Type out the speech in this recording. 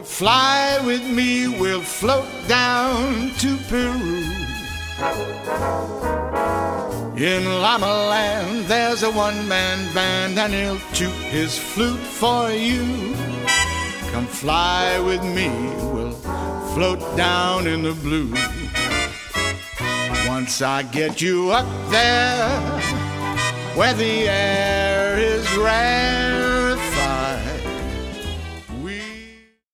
Fly with me, we'll float down to Peru. In Llama Land, there's a one-man band, and he'll toot his flute for you. Come fly with me, we'll float down in the blue. Once I get you up there, where the air is rare,